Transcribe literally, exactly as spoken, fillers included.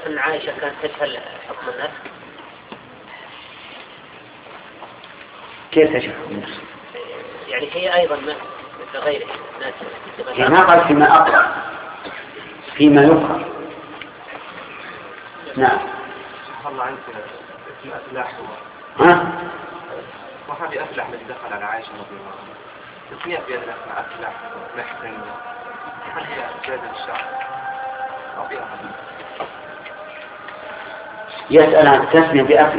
أن عائشة كانت تجهل حكم الناس. كيف تجهل حكم الناس؟ يعني هي أيضا مثل غيره الناس. هي ما قال فيما أقرأ، فيما يقرأ. نعم. الله عنك اسم أفلاح ها؟ صحابي أفلح الذي دخل على عائشة رضي الله عنها تسمية في هذا الاسم أفلح محسن، هل هي زيادة الشعر أو في أحد؟ يسأل عن التسمية بأفلح